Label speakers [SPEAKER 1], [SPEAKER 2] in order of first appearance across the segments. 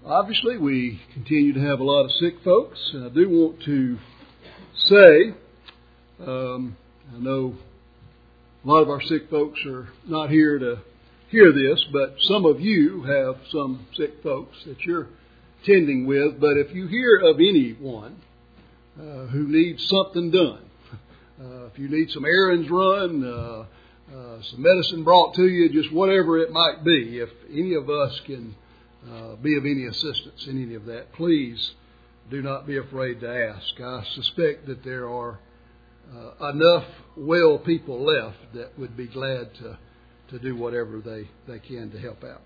[SPEAKER 1] Obviously, we continue to have a lot of sick folks, and I do want to say, I know a lot of our sick folks are not here to hear this, but some of you have some sick folks that you're tending with. But if you hear of anyone who needs something done, if you need some errands run, some medicine brought to you, just whatever it might be, if any of us can be of any assistance in any of that, please do not be afraid to ask. I suspect that there are enough well people left that would be glad to do whatever they can to help out.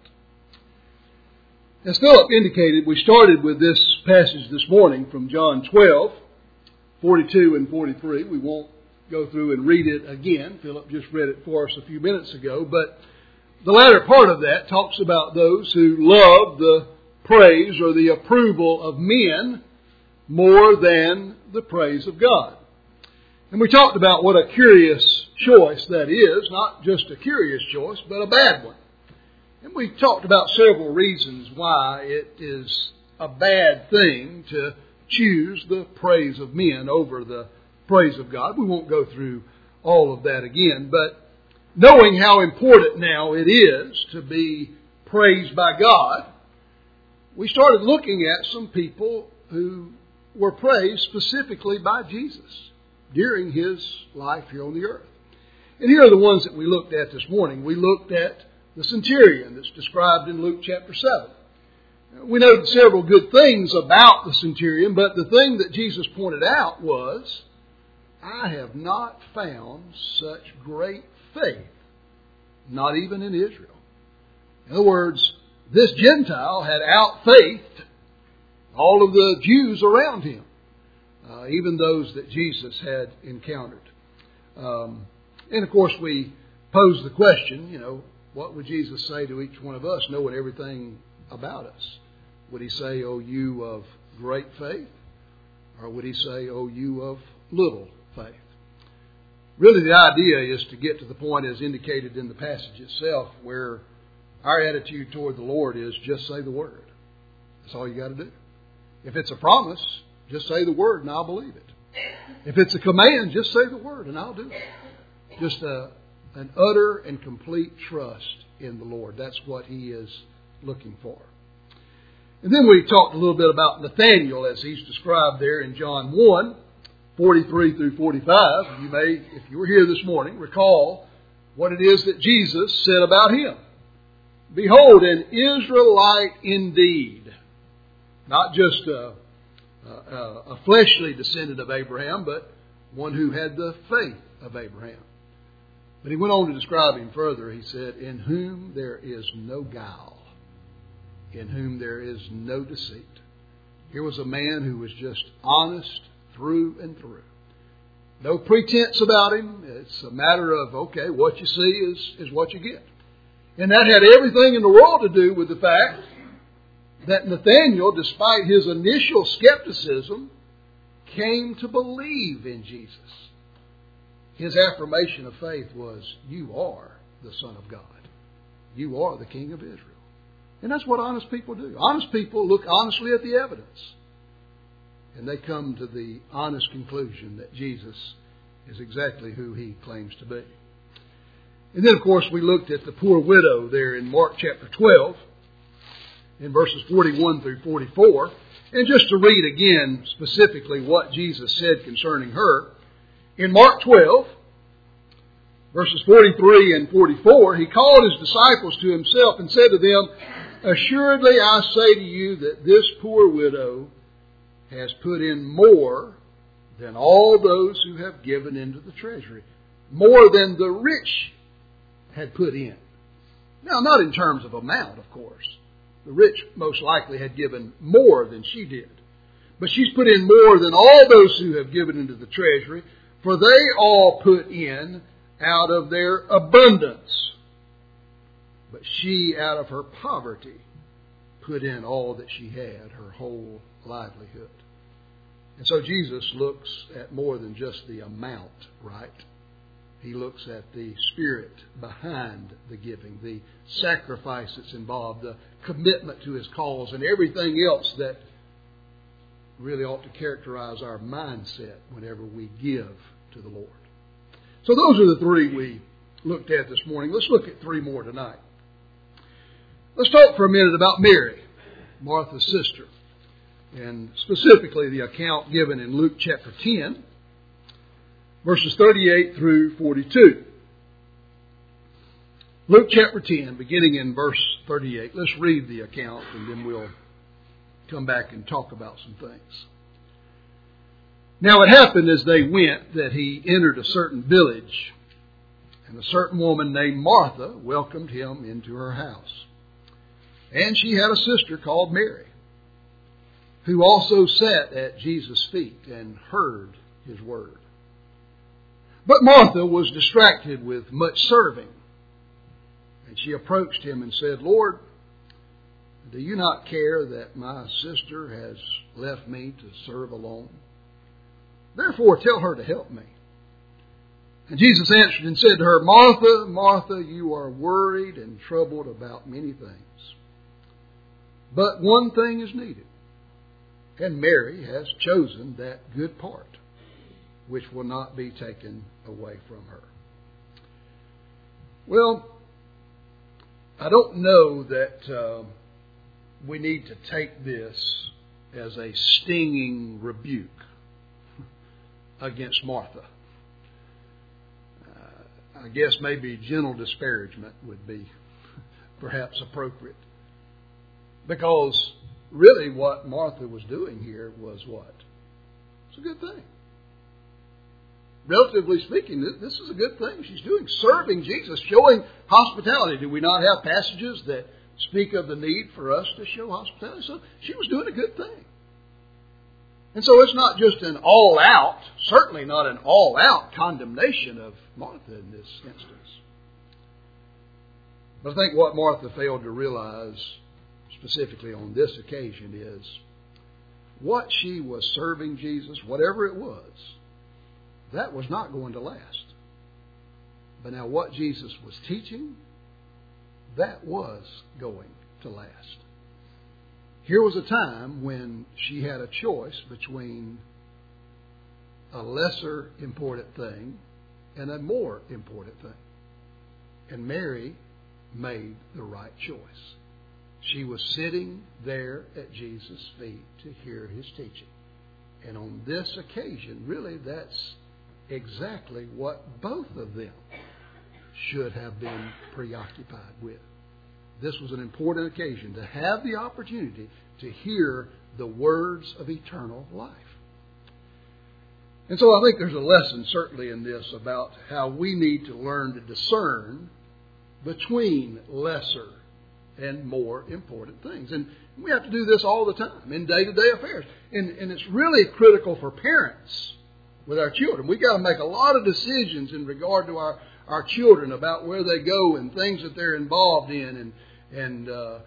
[SPEAKER 1] As Philip indicated, we started with this passage this morning from John 12, 42 and 43. We won't go through and read it again. Philip just read it for us a few minutes ago, but the latter part of that talks about those who love the praise or the approval of men more than the praise of God. And we talked about what a curious choice that is, not just a curious choice, but a bad one. And we talked about several reasons why it is a bad thing to choose the praise of men over the praise of God. We won't go through all of that again, but knowing how important now it is to be praised by God, we started looking at some people who were praised specifically by Jesus during His life here on the earth. And here are the ones that we looked at this morning. We looked at the centurion that's described in Luke chapter 7. We noted several good things about the centurion, but the thing that Jesus pointed out was, I have not found such great faith, not even in Israel. In other words, this Gentile had outfaithed all of the Jews around him, even those that Jesus had encountered. And of course, we pose the question, what would Jesus say to each one of us, knowing everything about us? Would He say, "O you of great faith"? Or would He say, "O you of little faith"? Really, the idea is to get to the point as indicated in the passage itself, where our attitude toward the Lord is just say the word. That's all you got to do. If it's a promise, just say the word and I'll believe it. If it's a command, just say the word and I'll do it. Just an utter and complete trust in the Lord. That's what He is looking for. And then we talked a little bit about Nathanael as he's described there in John 1, 43 through 45. You may, if you were here this morning, recall what it is that Jesus said about him. Behold, an Israelite indeed. Not just a fleshly descendant of Abraham, but one who had the faith of Abraham. But he went on to describe him further. He said, in whom there is no guile, in whom there is no deceit. Here was a man who was just honest through and through. No pretense about him. It's a matter of, okay, what you see is what you get. And that had everything in the world to do with the fact that Nathanael, despite his initial skepticism, came to believe in Jesus. His affirmation of faith was, you are the Son of God. You are the King of Israel. And that's what honest people do. Honest people look honestly at the evidence. And they come to the honest conclusion that Jesus is exactly who He claims to be. And then, of course, we looked at the poor widow there in Mark chapter 12, in verses 41 through 44. And just to read again specifically what Jesus said concerning her, in Mark 12, verses 43 and 44, He called His disciples to Himself and said to them, assuredly I say to you that this poor widow has put in more than all those who have given into the treasury. More than the rich had put in. Now, not in terms of amount, of course. The rich most likely had given more than she did. But she's put in more than all those who have given into the treasury, for they all put in out of their abundance. But she, out of her poverty, put in all that she had, her whole livelihood. And so Jesus looks at more than just the amount, right? He looks at the spirit behind the giving, the sacrifice that's involved, the commitment to His cause, and everything else that really ought to characterize our mindset whenever we give to the Lord. So those are the three we looked at this morning. Let's look at three more tonight. Let's talk for a minute about Mary, Martha's sister, and specifically the account given in Luke chapter 10, verses 38 through 42. Luke chapter 10, beginning in verse 38. Let's read the account and then we'll come back and talk about some things. Now it happened as they went that He entered a certain village, and a certain woman named Martha welcomed Him into her house. And she had a sister called Mary, who also sat at Jesus' feet and heard His word. But Martha was distracted with much serving. And she approached Him and said, Lord, do you not care that my sister has left me to serve alone? Therefore, tell her to help me. And Jesus answered and said to her, Martha, Martha, you are worried and troubled about many things. But one thing is needed, and Mary has chosen that good part, which will not be taken away from her. Well, I don't know that we need to take this as a stinging rebuke against Martha. I guess maybe gentle disparagement would be perhaps appropriate. Because really what Martha was doing here was what? It's a good thing. Relatively speaking, this is a good thing she's doing. Serving Jesus, showing hospitality. Do we not have passages that speak of the need for us to show hospitality? So she was doing a good thing. And so it's not just an all-out, certainly not an all-out condemnation of Martha in this instance. But I think what Martha failed to realize, specifically on this occasion, is what she was serving Jesus, whatever it was, that was not going to last. But now what Jesus was teaching, that was going to last. Here was a time when she had a choice between a lesser important thing and a more important thing. And Mary made the right choice. She was sitting there at Jesus' feet to hear His teaching. And on this occasion, really, that's exactly what both of them should have been preoccupied with. This was an important occasion to have the opportunity to hear the words of eternal life. And so I think there's a lesson certainly in this about how we need to learn to discern between lesser and more important things. And we have to do this all the time in day-to-day affairs. And it's really critical for parents with our children. We've got to make a lot of decisions in regard to our children about where they go and things that they're involved in. And there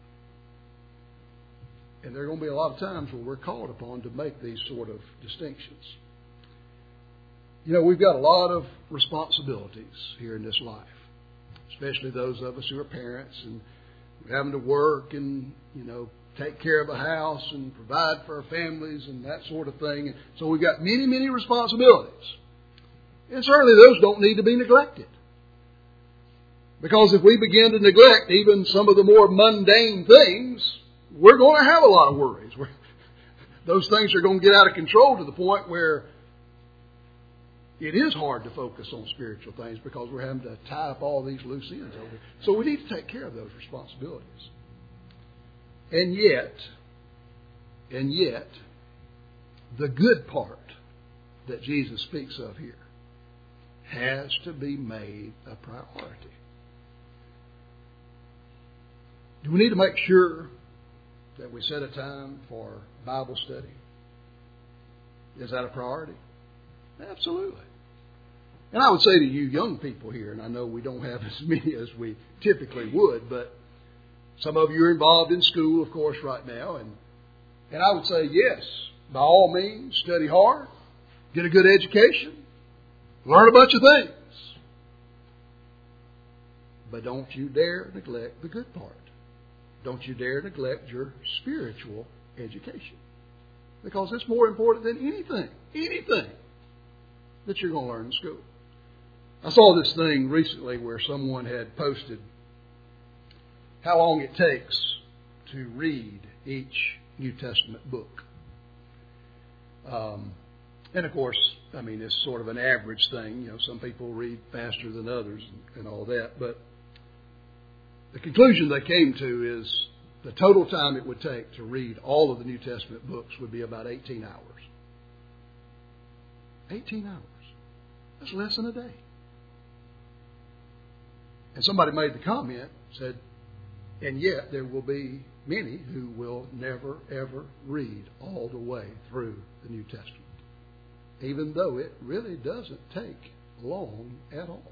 [SPEAKER 1] are going to be a lot of times where we're called upon to make these sort of distinctions. You know, we've got a lot of responsibilities here in this life, especially those of us who are parents and having to work and, take care of a house and provide for our families and that sort of thing. And so we've got many, many responsibilities. And certainly those don't need to be neglected. Because if we begin to neglect even some of the more mundane things, we're going to have a lot of worries. Those things are going to get out of control to the point where it is hard to focus on spiritual things because we're having to tie up all these loose ends over. So we need to take care of those responsibilities. And yet, the good part that Jesus speaks of here has to be made a priority. Do we need to make sure that we set a time for Bible study? Is that a priority? Absolutely. And I would say to you young people here, and I know we don't have as many as we typically would, but some of you are involved in school, of course, right now. And I would say, yes, by all means, study hard, get a good education, learn a bunch of things. But don't you dare neglect the good part. Don't you dare neglect your spiritual education. Because it's more important than anything that you're going to learn in school. I saw this thing recently where someone had posted how long it takes to read each New Testament book. And of course, I mean, it's sort of an average thing. You know, some people read faster than others and all that. But the conclusion they came to is the total time it would take to read all of the New Testament books would be about 18 hours. 18 hours. That's less than a day. And somebody made the comment, said, and yet there will be many who will never, ever read all the way through the New Testament, even though it really doesn't take long at all.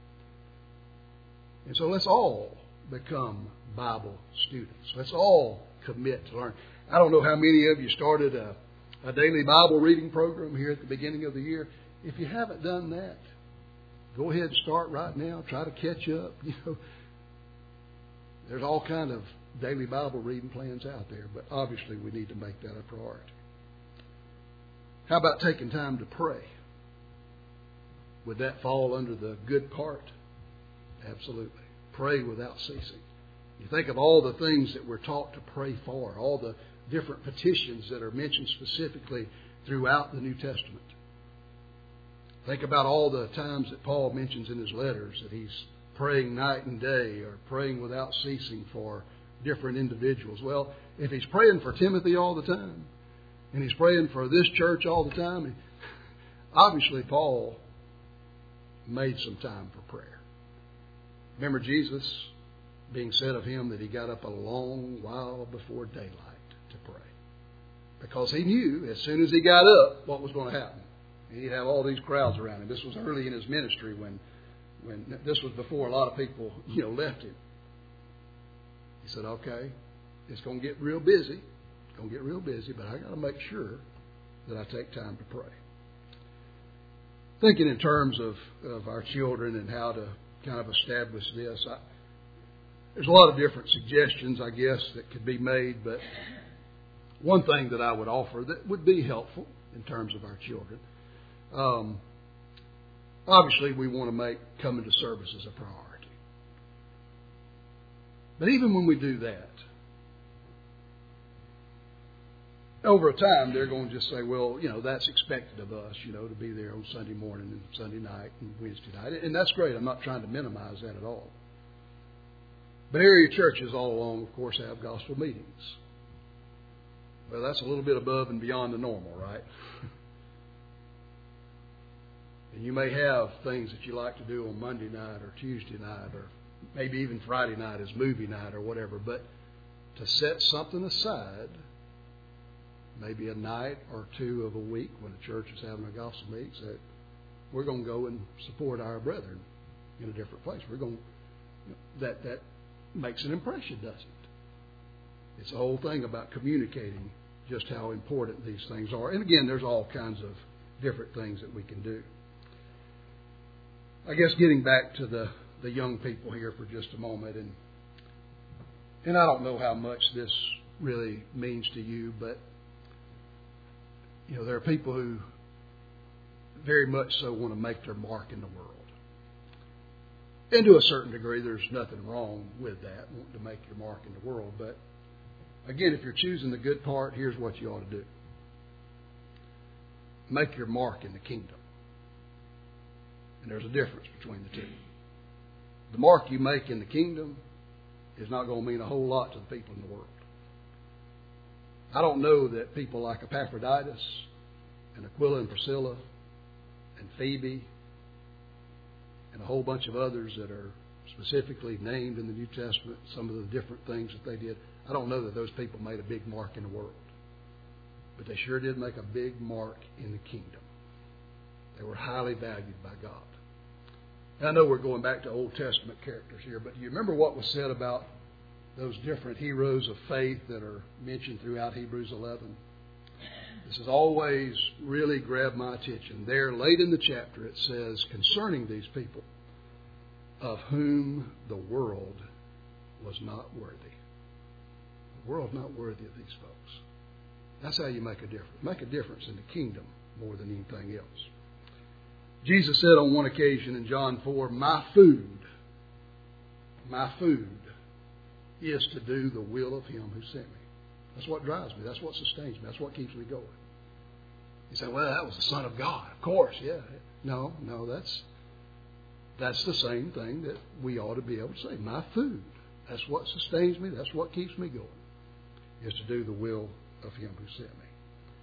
[SPEAKER 1] And so let's all become Bible students. Let's all commit to learn. I don't know how many of you started a daily Bible reading program here at the beginning of the year. If you haven't done that, go ahead and start right now. Try to catch up. You know, there's all kind of daily Bible reading plans out there, but obviously we need to make that a priority. How about taking time to pray? Would that fall under the good part? Absolutely. Pray without ceasing. You think of all the things that we're taught to pray for, all the different petitions that are mentioned specifically throughout the New Testament. Think about all the times that Paul mentions in his letters that he's praying night and day or praying without ceasing for different individuals. Well, if he's praying for Timothy all the time and he's praying for this church all the time, obviously Paul made some time for prayer. Remember Jesus being said of him that he got up a long while before daylight to pray. Because he knew as soon as he got up what was going to happen. He'd have all these crowds around him. This was early in his ministry when this was before a lot of people, left him. He said, okay, it's going to get real busy. It's going to get real busy, but I got to make sure that I take time to pray. Thinking in terms of our children and how to kind of establish this, there's a lot of different suggestions, I guess, that could be made, but one thing that I would offer that would be helpful in terms of our children, obviously we want to make coming to service as a priority. But even when we do that, over a time they're going to just say, well, that's expected of us, to be there on Sunday morning and Sunday night and Wednesday night. And that's great. I'm not trying to minimize that at all. But area churches all along, of course, have gospel meetings. Well, that's a little bit above and beyond the normal, right? And you may have things that you like to do on Monday night or Tuesday night or maybe even Friday night as movie night or whatever. But to set something aside, maybe a night or two of a week when a church is having a gospel meeting, say, we're going to go and support our brethren in a different place. We're going that makes an impression, doesn't it? It's the whole thing about communicating just how important these things are. And again, there's all kinds of different things that we can do. I guess getting back to the young people here for just a moment, and I don't know how much this really means to you, but there are people who very much so want to make their mark in the world. And to a certain degree, there's nothing wrong with that, wanting to make your mark in the world. But again, if you're choosing the good part, here's what you ought to do. Make your mark in the kingdom. And there's a difference between the two. The mark you make in the kingdom is not going to mean a whole lot to the people in the world. I don't know that people like Epaphroditus and Aquila and Priscilla and Phoebe and a whole bunch of others that are specifically named in the New Testament, some of the different things that they did, I don't know that those people made a big mark in the world. But they sure did make a big mark in the kingdom. They were highly valued by God. And I know we're going back to Old Testament characters here, but do you remember what was said about those different heroes of faith that are mentioned throughout Hebrews 11? This has always really grabbed my attention. There, late in the chapter, it says, concerning these people, of whom the world was not worthy. The world's not worthy of these folks. That's how you make a difference. Make a difference in the kingdom more than anything else. Jesus said on one occasion in John 4, my food is to do the will of Him who sent me. That's what drives me. That's what sustains me. That's what keeps me going. You say, well, that was the Son of God. Of course, yeah. No, that's the same thing that we ought to be able to say. My food, that's what sustains me. That's what keeps me going, is to do the will of Him who sent me.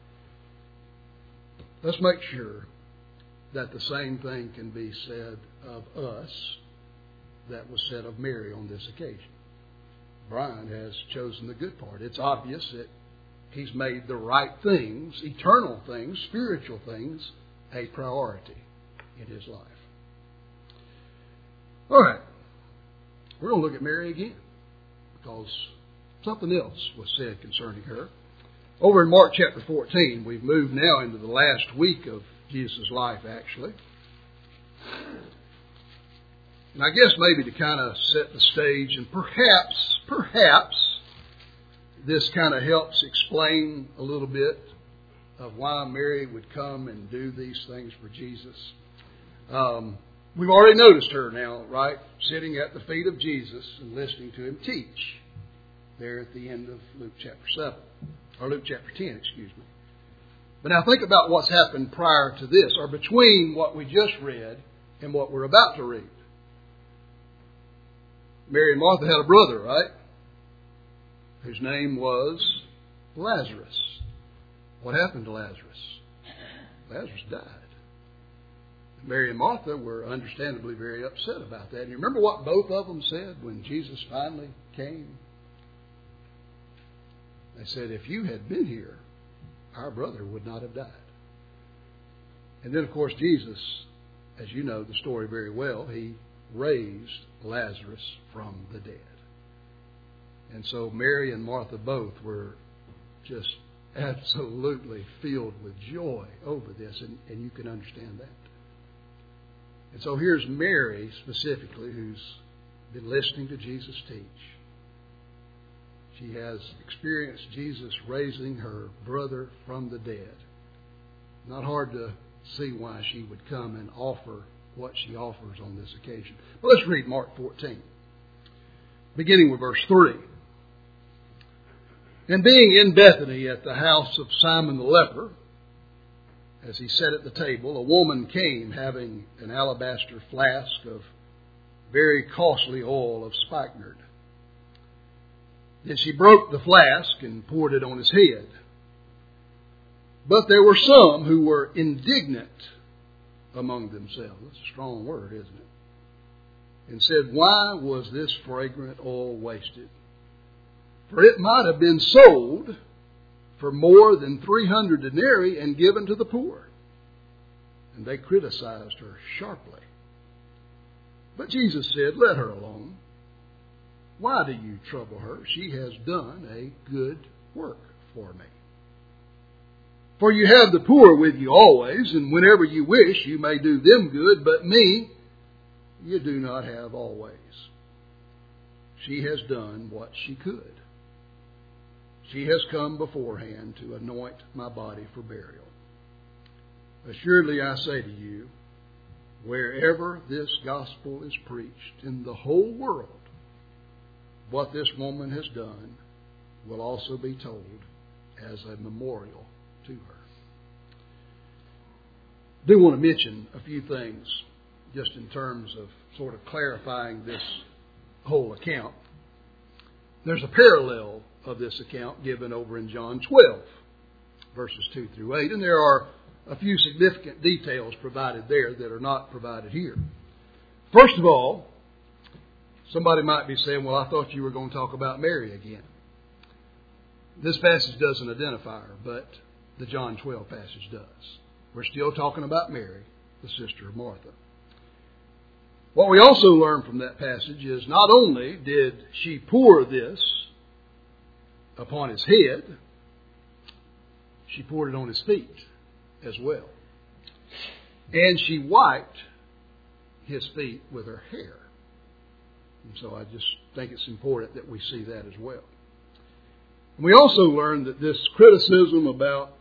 [SPEAKER 1] Let's make sure that the same thing can be said of us that was said of Mary on this occasion. Brian has chosen the good part. It's obvious that he's made the right things, eternal things, spiritual things, a priority in his life. All right. We're going to look at Mary again because something else was said concerning her. Over in Mark chapter 14, we've moved now into the last week of Jesus' life, actually. And I guess maybe to kind of set the stage, and perhaps this kind of helps explain a little bit of why Mary would come and do these things for Jesus. We've already noticed her now, right? Sitting at the feet of Jesus and listening to Him teach there at the end of Luke chapter 7. Or Luke chapter 10, excuse me. But now think about what's happened prior to this, or between what we just read and what we're about to read. Mary and Martha had a brother, right? Whose name was Lazarus. What happened to Lazarus? Lazarus died. Mary and Martha were understandably very upset about that. And you remember what both of them said when Jesus finally came? They said, if you had been here, our brother would not have died. And then, of course, Jesus, as you know the story very well, He raised Lazarus from the dead. And so Mary and Martha both were just absolutely filled with joy over this, and you can understand that. And so here's Mary specifically, who's been listening to Jesus teach. She has experienced Jesus raising her brother from the dead. Not hard to see why she would come and offer what she offers on this occasion. Well, let's read Mark 14, beginning with verse 3. And being in Bethany at the house of Simon the leper, as he sat at the table, a woman came having an alabaster flask of very costly oil of spikenard. Then she broke the flask and poured it on his head. But there were some who were indignant among themselves. That's a strong word, isn't it? And said, why was this fragrant oil wasted? For it might have been sold for more than 300 denarii and given to the poor. And they criticized her sharply. But Jesus said, let her alone. Why do you trouble her? She has done a good work for me. For you have the poor with you always, and whenever you wish, you may do them good, but me you do not have always. She has done what she could. She has come beforehand to anoint my body for burial. Assuredly I say to you, wherever this gospel is preached in the whole world, what this woman has done will also be told as a memorial to her. I do want to mention a few things just in terms of sort of clarifying this whole account. There's a parallel of this account given over in John 12, verses 2 through 8, and there are a few significant details provided there that are not provided here. First of all, somebody might be saying, well, I thought you were going to talk about Mary again. This passage doesn't identify her, but the John 12 passage does. We're still talking about Mary, the sister of Martha. What we also learn from that passage is not only did she pour this upon his head, she poured it on his feet as well. And she wiped his feet with her hair. And so I just think it's important that we see that as well. And we also learn that this criticism about,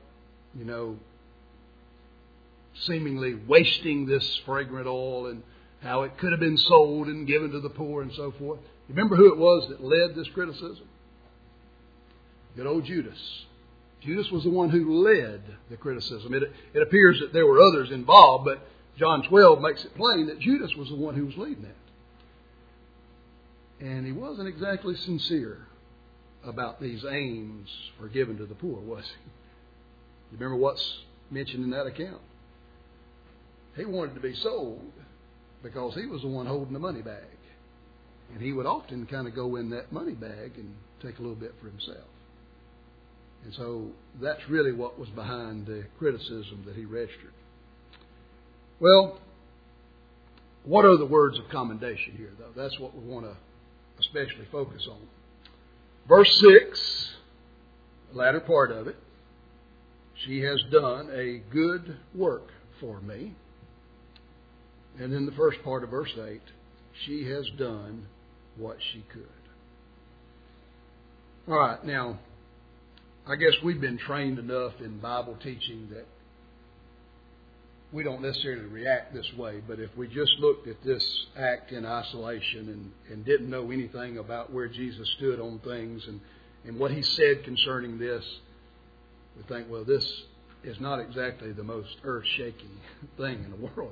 [SPEAKER 1] seemingly wasting this fragrant oil and how it could have been sold and given to the poor and so forth. You remember who it was that led this criticism? Good old Judas. Judas was the one who led the criticism. It appears that there were others involved, but John 12 makes it plain that Judas was the one who was leading it. And he wasn't exactly sincere about these aims for giving to the poor, was he? You remember what's mentioned in that account? He wanted to be sold because he was the one holding the money bag. And he would often kind of go in that money bag and take a little bit for himself. And so that's really what was behind the criticism that he registered. Well, what are the words of commendation here, though? That's what we want to especially focus on. Verse 6, the latter part of it, she has done a good work for me. And then the first part of verse 8, she has done what she could. All right, now, I guess we've been trained enough in Bible teaching that we don't necessarily react this way, but if we just looked at this act in isolation and didn't know anything about where Jesus stood on things and what he said concerning this, we think, well, this is not exactly the most earth-shaking thing in the world,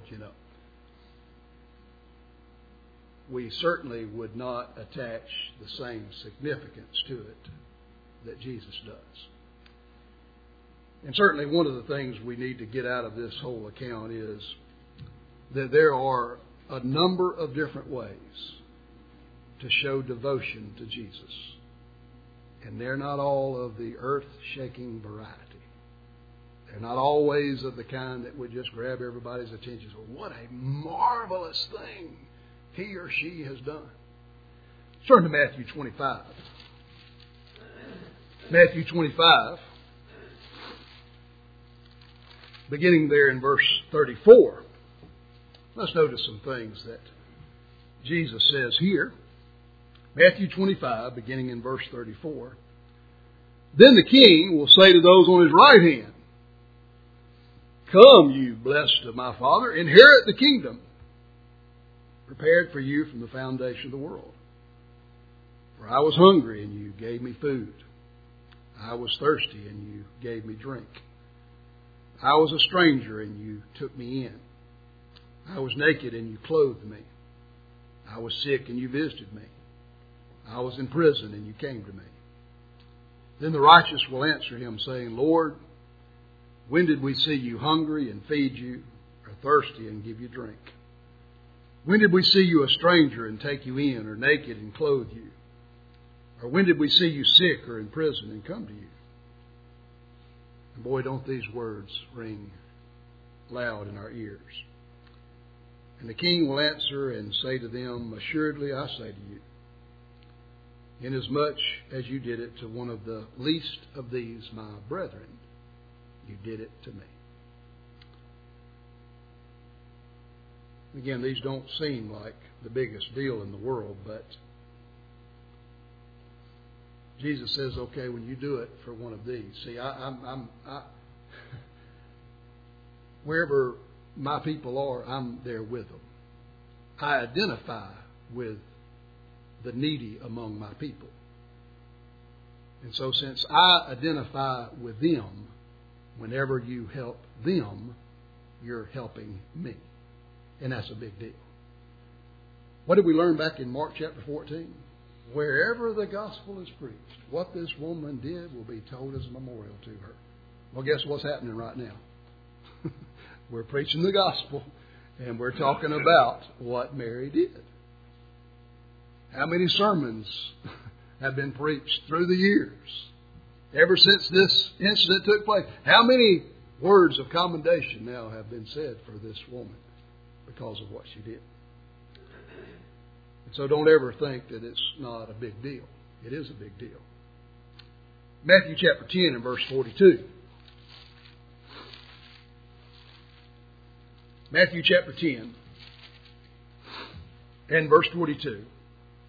[SPEAKER 1] We certainly would not attach the same significance to it that Jesus does. And certainly one of the things we need to get out of this whole account is that there are a number of different ways to show devotion to Jesus. And they're not all of the earth-shaking variety. They're not always of the kind that would just grab everybody's attention. Well, what a marvelous thing he or she has done. Turn to Matthew 25. Matthew 25, beginning there in verse 34. Let's notice some things that Jesus says here. Matthew 25, beginning in verse 34. Then the king will say to those on his right hand, "Come, you blessed of my Father, inherit the kingdom prepared for you from the foundation of the world. For I was hungry, and you gave me food. I was thirsty, and you gave me drink. I was a stranger, and you took me in. I was naked, and you clothed me. I was sick, and you visited me. I was in prison, and you came to me." Then the righteous will answer him, saying, "Lord, when did we see you hungry and feed you, or thirsty and give you drink? When did we see you a stranger and take you in, or naked and clothe you? Or when did we see you sick or in prison and come to you?" And boy, don't these words ring loud in our ears. And the king will answer and say to them, "Assuredly I say to you, inasmuch as you did it to one of the least of these my brethren, you did it to me." Again, these don't seem like the biggest deal in the world, but Jesus says, okay, when you do it for one of these. See, wherever my people are, I'm there with them. I identify with the needy among my people. And so since I identify with them, whenever you help them, you're helping me. And that's a big deal. What did we learn back in Mark chapter 14? Wherever the gospel is preached, what this woman did will be told as a memorial to her. Well, guess what's happening right now? We're preaching the gospel, and we're talking about what Mary did. How many sermons have been preached through the years, ever since this incident took place? How many words of commendation now have been said for this woman because of what she did? And so don't ever think that it's not a big deal. It is a big deal. Matthew chapter 10 and verse 42. Matthew chapter 10 and verse 42.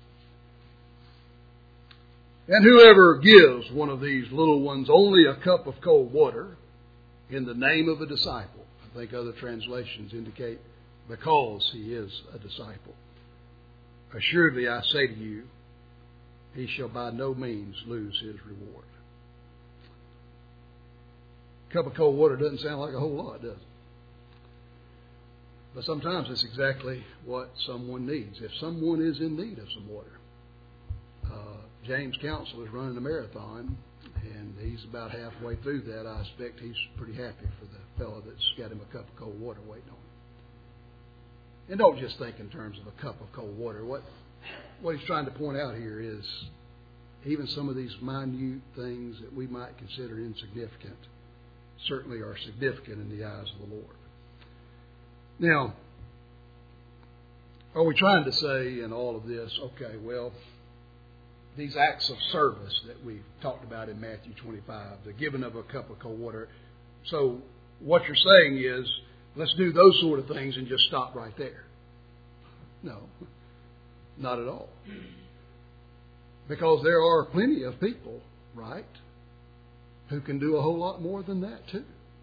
[SPEAKER 1] And whoever gives one of these little ones only a cup of cold water in the name of a disciple, I think other translations indicate because he is a disciple, assuredly I say to you, he shall by no means lose his reward. A cup of cold water doesn't sound like a whole lot, does it? But sometimes it's exactly what someone needs. If someone is in need of some water. James Council is running a marathon, and he's about halfway through that. I expect he's pretty happy for the fellow that's got him a cup of cold water waiting on him. And don't just think in terms of a cup of cold water. What he's trying to point out here is even some of these minute things that we might consider insignificant certainly are significant in the eyes of the Lord. Now, are we trying to say in all of this, okay, well, these acts of service that we talked about in Matthew 25, the giving of a cup of cold water, so what you're saying is, let's do those sort of things and just stop right there. No, not at all. Because there are plenty of people, right, who can do a whole lot more than that too.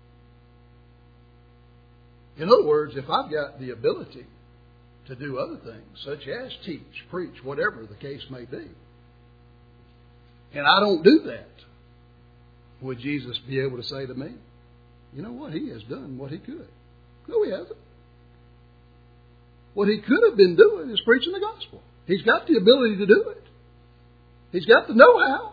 [SPEAKER 1] In other words, if I've got the ability to do other things, such as teach, preach, whatever the case may be, and I don't do that, would Jesus be able to say to me, you know what, he has done what he could? No, he hasn't. What he could have been doing is preaching the gospel. He's got the ability to do it. He's got the know-how.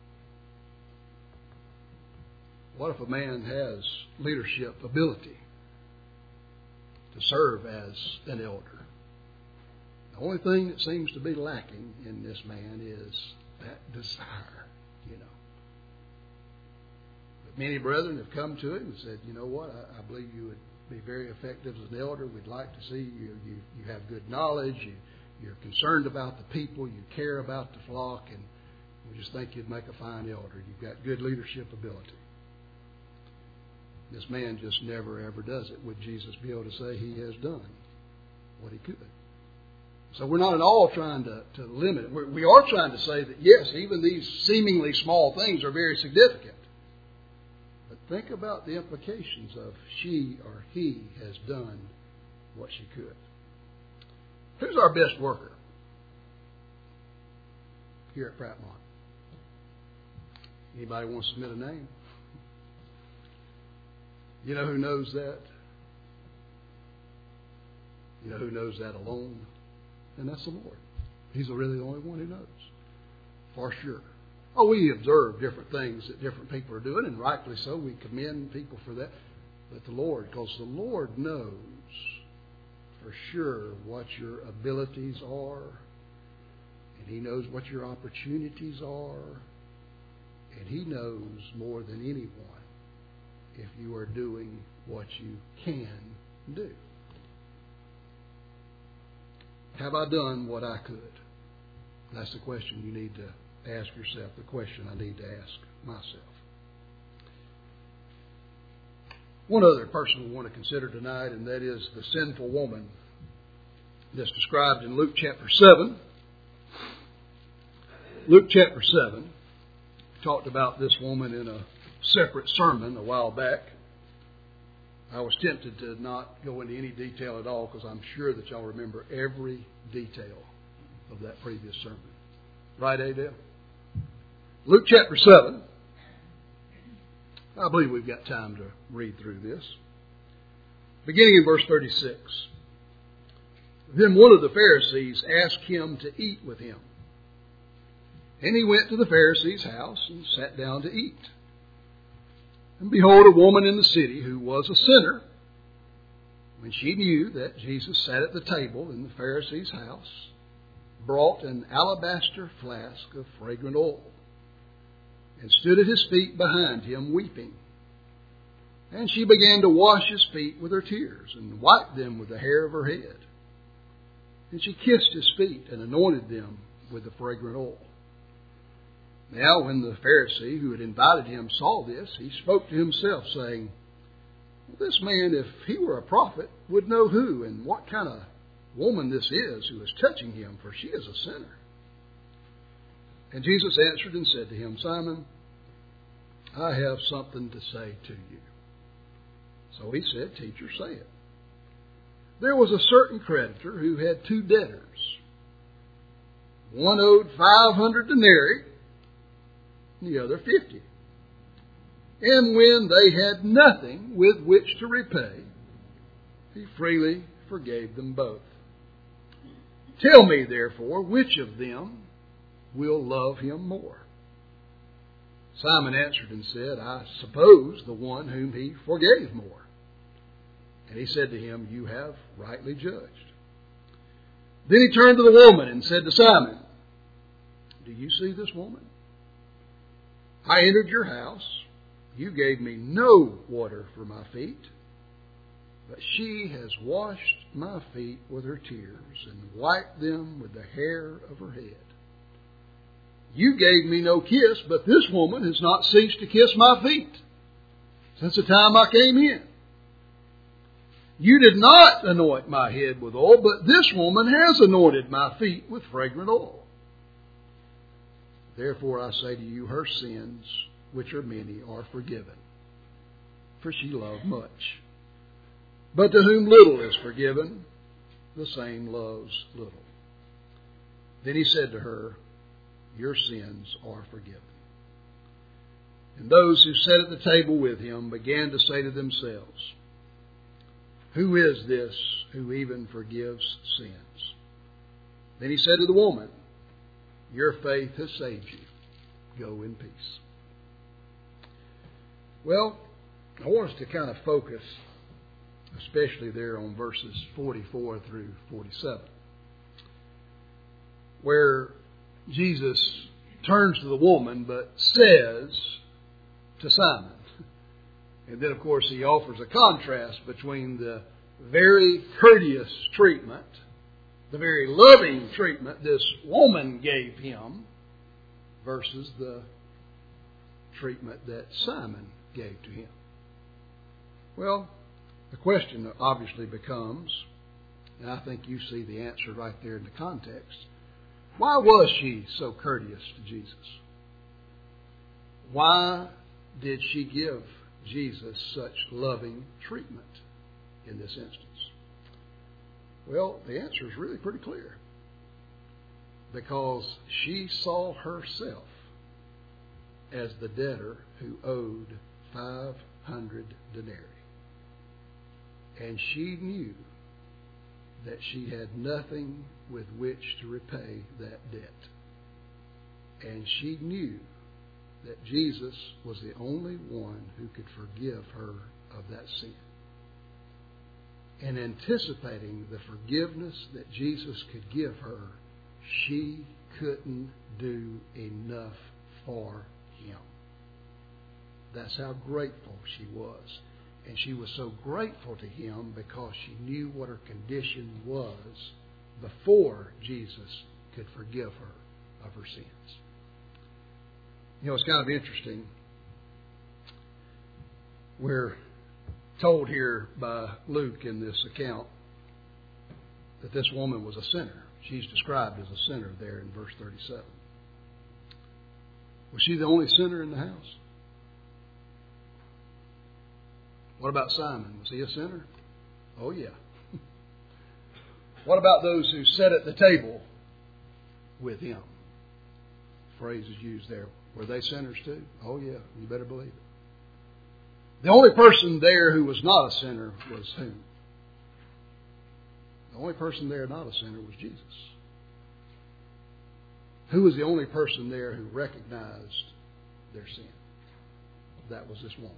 [SPEAKER 1] What if a man has leadership ability to serve as an elder? The only thing that seems to be lacking in this man is that desire, But many brethren have come to him and said, you know what, I believe you would be very effective as an elder. We'd like to see you have good knowledge. You're concerned about the people. You care about the flock. And we just think you'd make a fine elder. You've got good leadership ability. This man just never, ever does it. Would Jesus be able to say he has done what he could? So we're not at all trying to limit it. We are trying to say that, yes, even these seemingly small things are very significant. But think about the implications of she or he has done what she could. Who's our best worker here at Prattmont? Anybody want to submit a name? You know who knows that? You know who knows that alone? And that's the Lord. He's really the only one who knows. For sure. Oh, we observe different things that different people are doing, and rightfully so. We commend people for that. But the Lord, because the Lord knows for sure what your abilities are, and He knows what your opportunities are, and He knows more than anyone if you are doing what you can do. Have I done what I could? That's the question you need to ask yourself, the question I need to ask myself. One other person we want to consider tonight, and that is the sinful woman that's described in Luke chapter 7. Luke chapter 7 talked about this woman in a separate sermon a while back. I was tempted to not go into any detail at all because I'm sure that y'all remember every detail of that previous sermon. Right, Adele? Luke chapter 7. I believe we've got time to read through this. Beginning in verse 36. Then one of the Pharisees asked him to eat with him. And he went to the Pharisee's house and sat down to eat. And behold, a woman in the city who was a sinner, when she knew that Jesus sat at the table in the Pharisee's house, brought an alabaster flask of fragrant oil, and stood at his feet behind him weeping. And she began to wash his feet with her tears, and wiped them with the hair of her head. And she kissed his feet, and anointed them with the fragrant oil. Now, when the Pharisee who had invited him saw this, he spoke to himself, saying, this man, if he were a prophet, would know who and what kind of woman this is who is touching him, for she is a sinner. And Jesus answered and said to him, Simon, I have something to say to you. So he said, Teacher, say it. There was a certain creditor who had 2 debtors. One owed 500 denarii, the other 50. And when they had nothing with which to repay, he freely forgave them both. Tell me, therefore, which of them will love him more? Simon answered and said, I suppose the one whom he forgave more. And he said to him, You have rightly judged. Then he turned to the woman and said to Simon, Do you see this woman? I entered your house. You gave me no water for my feet, but she has washed my feet with her tears and wiped them with the hair of her head. You gave me no kiss, but this woman has not ceased to kiss my feet since the time I came in. You did not anoint my head with oil, but this woman has anointed my feet with fragrant oil. Therefore I say to you, her sins, which are many, are forgiven, for she loved much. But to whom little is forgiven, the same loves little. Then he said to her, Your sins are forgiven. And those who sat at the table with him began to say to themselves, Who is this who even forgives sins? Then he said to the woman, Your faith has saved you. Go in peace. Well, I want us to kind of focus, especially there on verses 44 through 47, where Jesus turns to the woman but says to Simon. And then, of course, he offers a contrast between the very courteous treatment, the very loving treatment this woman gave him, versus the treatment that Simon gave to him. Well, the question obviously becomes, and I think you see the answer right there in the context, why was she so courteous to Jesus? Why did she give Jesus such loving treatment in this instance? Well, the answer is really pretty clear. Because she saw herself as the debtor who owed 500 denarii. And she knew that she had nothing with which to repay that debt. And she knew that Jesus was the only one who could forgive her of that sin. And anticipating the forgiveness that Jesus could give her, she couldn't do enough for him. That's how grateful she was. And she was so grateful to him because she knew what her condition was before Jesus could forgive her of her sins. You know, it's kind of interesting. We're told here by Luke in this account that this woman was a sinner. She's described as a sinner there in verse 37. Was she the only sinner in the house? What about Simon? Was he a sinner? Oh, yeah. What about those who sat at the table with him? Phrase is used there. Were they sinners too? Oh, yeah. You better believe it. The only person there who was not a sinner was who? The only person there not a sinner was Jesus. Who was the only person there who recognized their sin? That was this woman.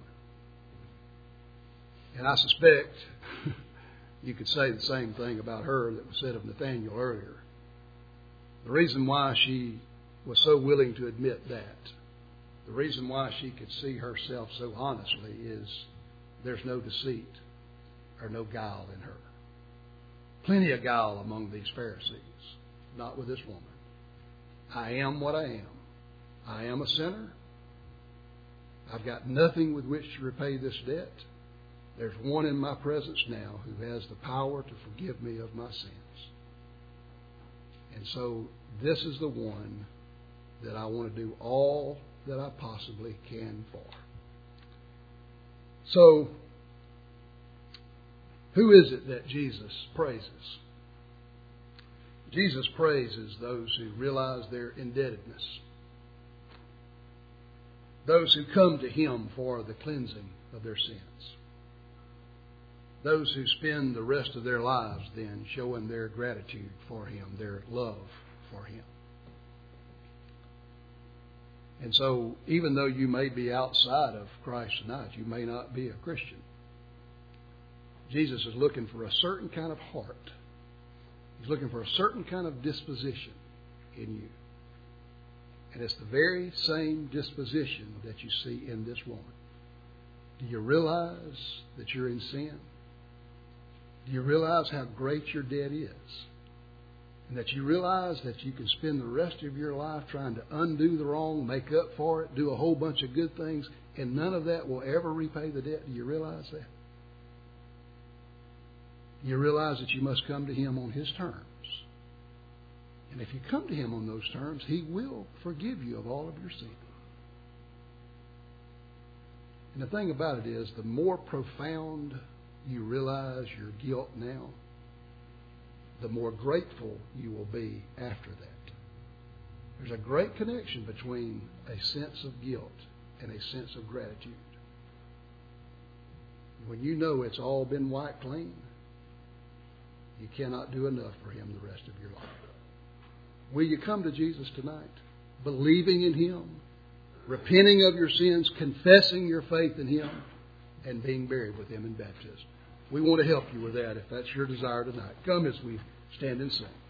[SPEAKER 1] And I suspect you could say the same thing about her that was said of Nathanael earlier. The reason why she was so willing to admit that, the reason why she could see herself so honestly is there's no deceit or no guile in her. Plenty of guile among these Pharisees, not with this woman. I am what I am. I am a sinner. I've got nothing with which to repay this debt. There's one in my presence now who has the power to forgive me of my sins. And so this is the one that I want to do all that I possibly can for. So, who is it that Jesus praises? Jesus praises those who realize their indebtedness, those who come to Him for the cleansing of their sins, those who spend the rest of their lives then showing their gratitude for Him, their love for Him. And so, even though you may be outside of Christ tonight, you may not be a Christian, Jesus is looking for a certain kind of heart. He's looking for a certain kind of disposition in you. And it's the very same disposition that you see in this woman. Do you realize that you're in sin? Do you realize how great your debt is? And that you realize that you can spend the rest of your life trying to undo the wrong, make up for it, do a whole bunch of good things, and none of that will ever repay the debt? Do you realize that? You realize that you must come to Him on His terms. And if you come to Him on those terms, He will forgive you of all of your sin. And the thing about it is, the more profound you realize your guilt now, the more grateful you will be after that. There's a great connection between a sense of guilt and a sense of gratitude. When you know it's all been wiped clean, you cannot do enough for Him the rest of your life. Will you come to Jesus tonight, believing in Him, repenting of your sins, confessing your faith in Him, and being buried with Him in baptism? We want to help you with that if that's your desire tonight. Come as we stand and sing.